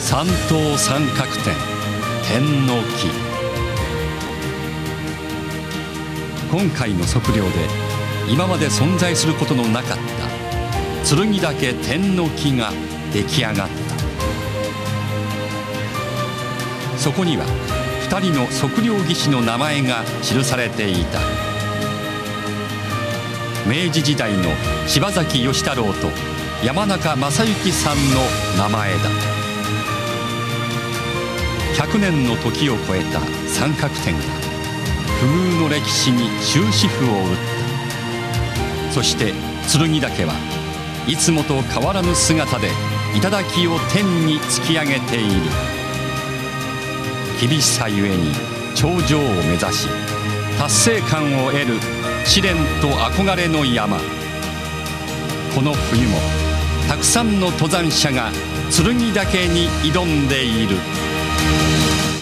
三等三角点天の木。今回の測量で今まで存在することのなかった剣岳天の木が出来上がった。そこには2人の測量技師の名前が記されていた。明治時代の柴崎義太郎と山中正幸さんの名前だ。100年の時を超えた三角点が不遇の歴史に終止符を打った。そして剣岳はいつもと変わらぬ姿で頂を天に突き上げている。厳しさゆえに頂上を目指し達成感を得る試練と憧れの山。この冬もたくさんの登山者が剣岳に挑んでいる。